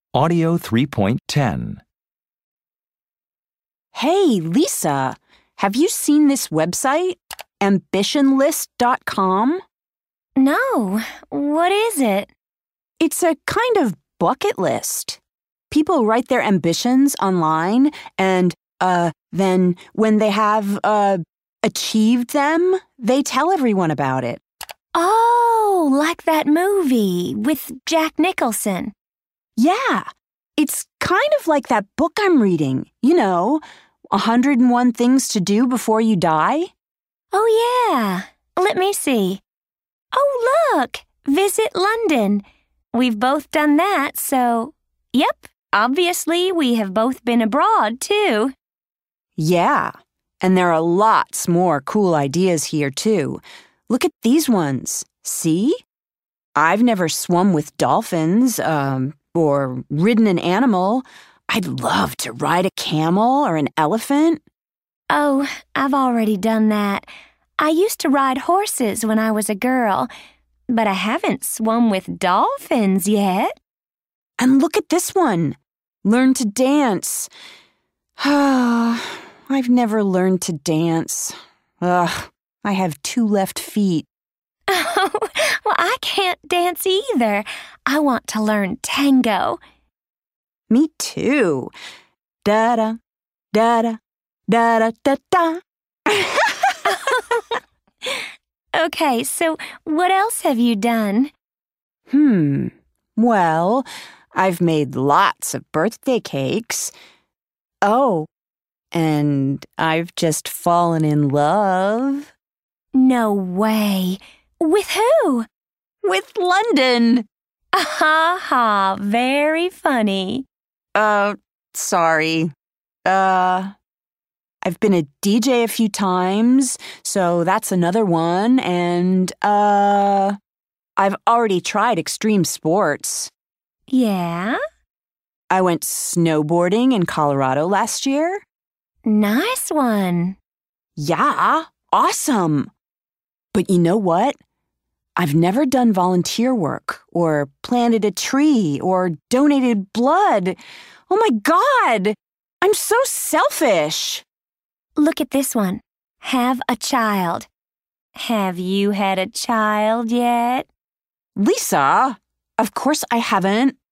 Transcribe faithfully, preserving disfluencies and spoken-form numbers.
Audio three point ten. Hey, Lisa, have you seen this website? ambition list dot com? No, what is it? It's a kind of bucket list. People write their ambitions online and, uh, then when they have, uh, achieved them, they tell everyone about it. Oh, like that movie with Jack Nicholson. Yeah, it's kind of like that book I'm reading, you know, one hundred and one Things to Do Before You Die. Oh, yeah. Let me see. Oh, look, visit London. We've both done that, so, yep, obviously we have both been abroad, too. Yeah, and there are lots more cool ideas here, too. Look at these ones. See? I've never swum with dolphins, um, or ridden an animal. I'd love to ride a camel or an elephant. Oh, I've already done that. I used to ride horses when I was a girl, but I haven't swum with dolphins yet. And look at this one. Learn to dance. I've never learned to dance. Ugh, I have two left feet. Oh, well, I can't dance either. I want to learn tango. Me too. Da-da, da-da, da-da, da-da. Okay, so what else have you done? Hmm. Well, I've made lots of birthday cakes. Oh, and I've just fallen in love. No way. With who? With London. Ha ha, very funny. Uh, sorry. Uh, I've been a D J a few times, so that's another one, and, uh, I've already tried extreme sports. Yeah? I went snowboarding in Colorado last year. Nice one. Yeah, awesome. But you know what? I've never done volunteer work or planted a tree or donated blood. Oh my God! I'm so selfish. Look at this one. Have a child. Have you had a child yet? Lisa, of course I haven't.